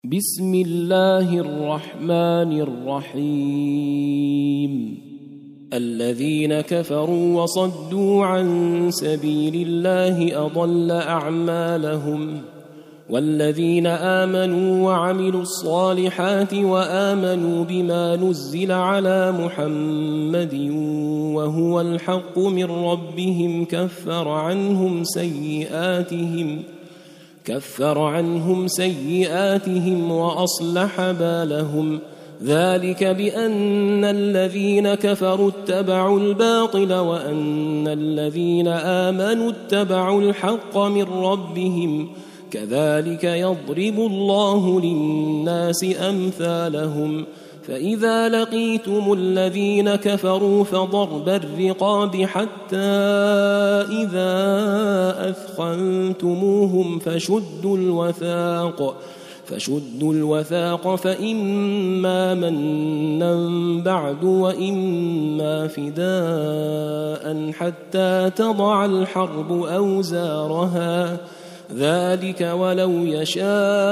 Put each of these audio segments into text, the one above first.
بسم الله الرحمن الرحيم. الذين كفروا وصدوا عن سبيل الله أضل أعمالهم، والذين آمنوا وعملوا الصالحات وآمنوا بما نزل على محمد وهو الحق من ربهم كفر عنهم سيئاتهم وأصلح بالهم، ذلك بأن الذين كفروا اتبعوا الباطل وأن الذين آمنوا اتبعوا الحق من ربهم، كذلك يضرب الله للناس أمثالهم. فإذا لقيتم الذين كفروا فضرب الرقاب حتى إذا أثخنتموهم فشدوا الوثاق فإما منا بعد وإما فداء حتى تضع الحرب أوزارها، ذلك ولو يشاء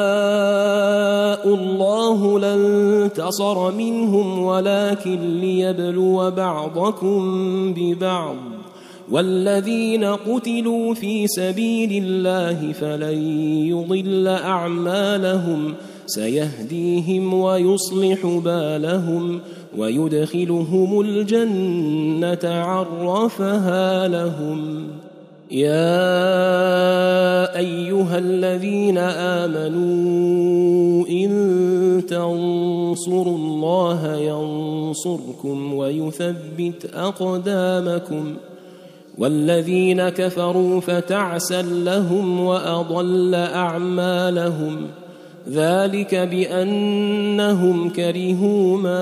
الله لانتصر منهم ولكن ليبلو بعضكم ببعض، والذين قتلوا في سبيل الله فلن يضل أعمالهم، سيهديهم ويصلح بالهم ويدخلهم الجنة عرفها لهم. يا أيها الذين آمنوا إن تنصروا الله ينصركم ويثبت أقدامكم، والذين كفروا فتعسا لهم وأضل أعمالهم، ذلك بأنهم كرهوا ما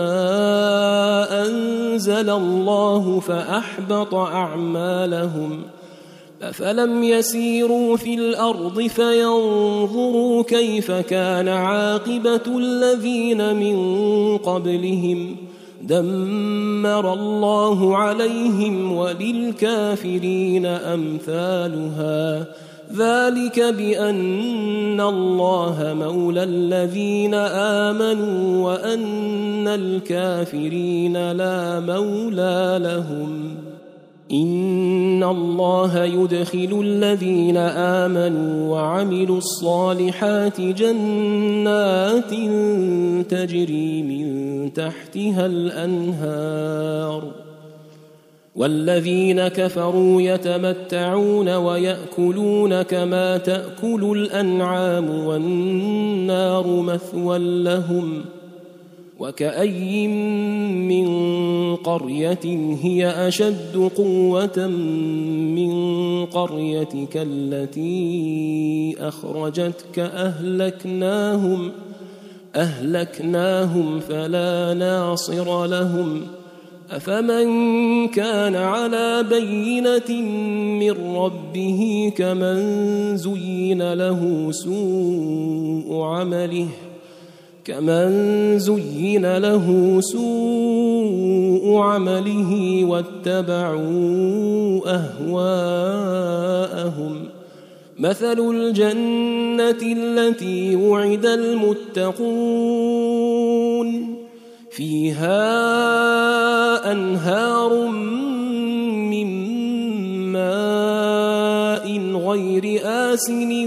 أنزل الله فأحبط أعمالهم. أفلم يسيروا في الأرض فينظروا كيف كان عاقبة الذين من قبلهم، دمر الله عليهم وللكافرين أمثالها، ذلك بأن الله مولى الذين آمنوا وأن الكافرين لا مولى لهم. إن الله يدخل الذين آمنوا وعملوا الصالحات جنات تجري من تحتها الأنهار، والذين كفروا يتمتعون ويأكلون كما تأكل الأنعام والنار مثوى لهم. وكأي من قرية هي أشد قوة من قريتك التي أخرجتك أهلكناهم فلا ناصر لهم. أفمن كان على بينة من ربه كمن زين له سوء عمله واتبعوا أهواءهم. مثل الجنة التي وعد المتقون فيها أنهار من ماء غير آسن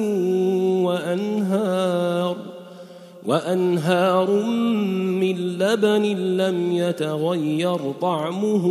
وأنهار من لبن لم يتغير طعمه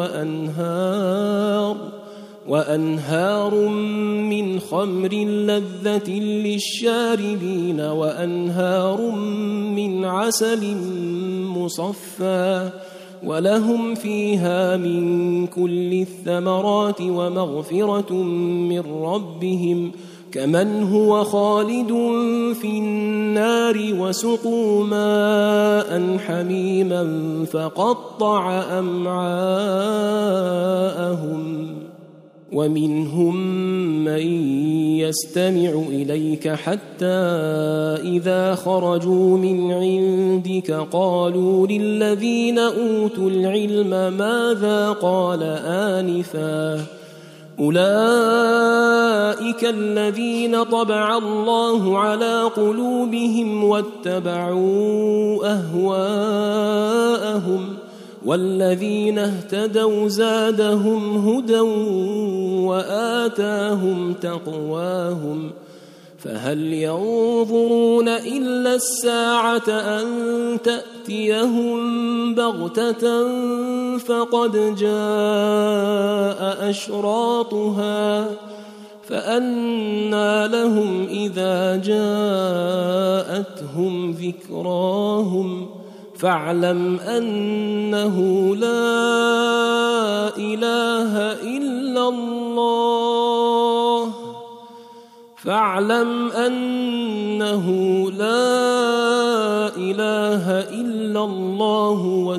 وأنهار من خمر لذة للشاربين وأنهار من عسل مصفى، ولهم فيها من كل الثمرات ومغفرة من ربهم، كمن هو خالد في النار وسقوا ماء حميما فقطع أمعاءهم. ومنهم من يستمع إليك حتى إذا خرجوا من عندك قالوا للذين أوتوا العلم ماذا قال آنفا أولئك الذين طبع الله على قلوبهم واتبعوا أهواءهم والذين اهتدوا زادهم هدى وآتاهم تقواهم فهل ينظرون إلا الساعة أن تأتيهم بغتة فقد جاء أشراطها فأنى لهم إذا جاءتهم ذكراهم فاعلم أنه لا إله إلا الله فاعلم أنه لا إله إلا الله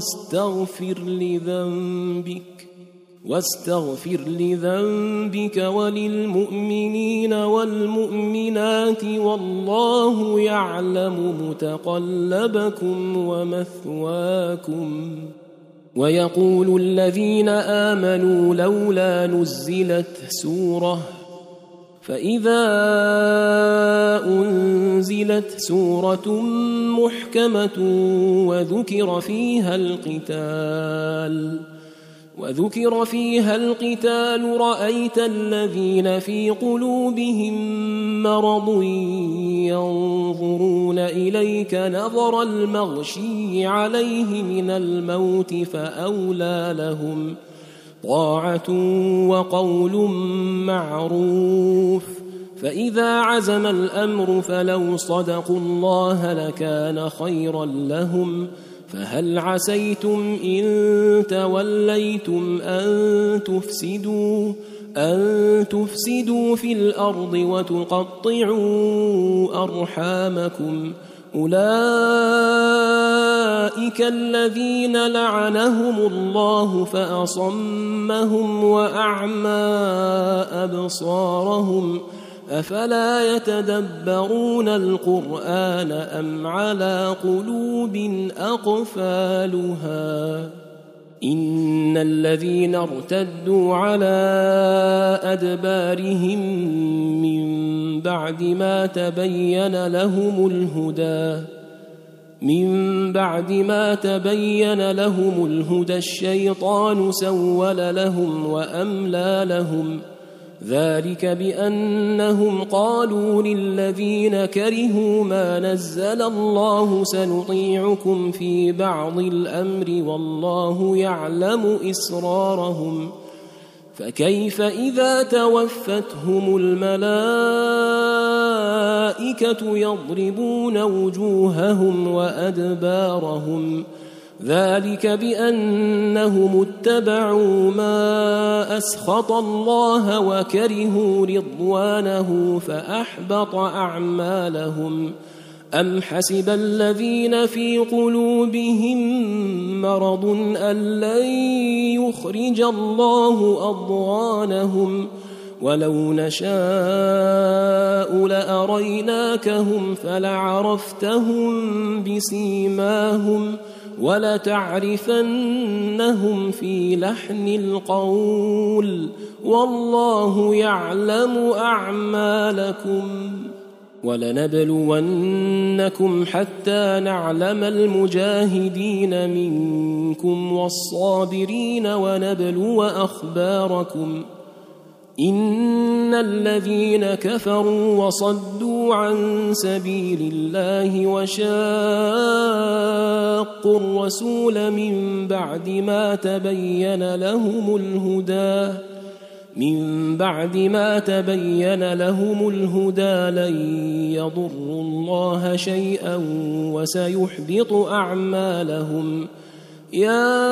واستغفر لذنبك وللمؤمنين والمؤمنات والله يعلم متقلبكم ومثواكم ويقول الذين آمنوا لولا نزلت سورة فإذا أنزلت سورة محكمة وذكر فيها القتال رأيت الذين في قلوبهم مرض ينظرون إليك نظر المغشي عليه من الموت فأولى لهم طاعة وقول معروف فإذا عزم الأمر فلو صدقوا الله لكان خيرا لهم فهل عسيتم إن توليتم أن تفسدوا في الأرض وتقطعوا أرحامكم أولئك الذين لعنهم الله فأصمهم وأعمى أبصارهم أفلا يتدبرون القرآن أم على قلوب أقفالها إن الذين ارتدوا على أدبارهم من بعد ما تبين لهم الهدى الشيطان سول لهم وأملى لهم ذلك بأنهم قالوا للذين كرهوا ما نزل الله سنطيعكم في بعض الأمر والله يعلم إسرارهم فكيف إذا توفتهم الملائكة يضربون وجوههم وأدبارهم ذلك بأنهم اتبعوا ما أسخط الله وكرهوا رضوانه فأحبط أعمالهم أم حسب الذين في قلوبهم مرض أن لن يخرج الله أضغانهم ولو نشاء لأريناكهم فلعرفتهم بسيماهم ولتعرفنهم في لحن القول والله يعلم أعمالكم ولنبلونكم حتى نعلم المجاهدين منكم والصابرين ونبلو أخباركم إن الذين كفروا وصدوا عن سبيل الله وشاقوا الرسول من بعد ما تبين لهم الهدى لن يضروا الله شيئا وسيحبط أعمالهم يا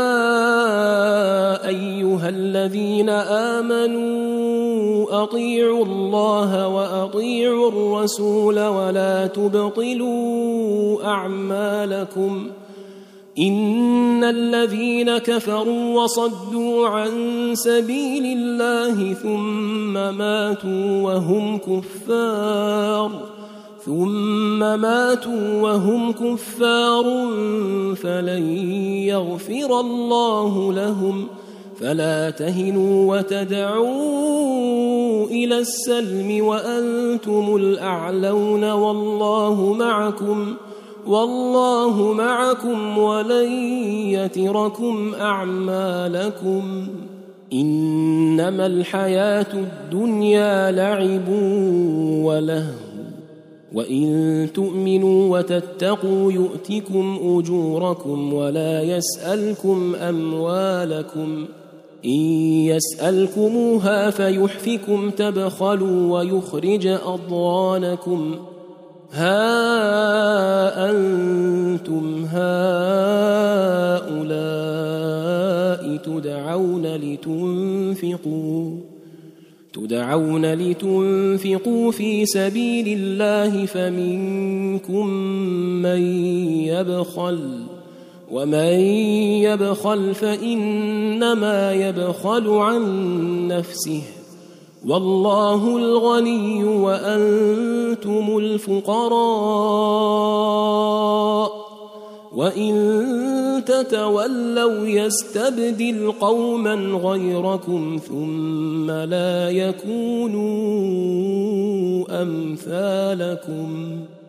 أيها الذين آمنوا أطيعوا الله وأطيعوا الرسول ولا تبطلوا أعمالكم إن الذين كفروا وصدوا عن سبيل الله ثم ماتوا وهم كفار فلن يغفر الله لهم فلا تهنوا وتدعوا إلى السلم وأنتم الأعلون والله معكم ولن يتركم أعمالكم. إنما الحياة الدنيا لعب ولهو وإن تؤمنوا وتتقوا يؤتكم أجوركم ولا يسألكم أموالكم. إن يسألكموها فيحفكم تبخلوا ويخرج أضغانكم. ها أنتم هؤلاء تدعون لتنفقوا في سبيل الله فمنكم من يبخل ومن يبخل فإنما يبخل عن نفسه والله الغني وأنتم الفقراء وإن تتولوا يستبدل قوما غيركم ثم لا يكونوا أمثالكم.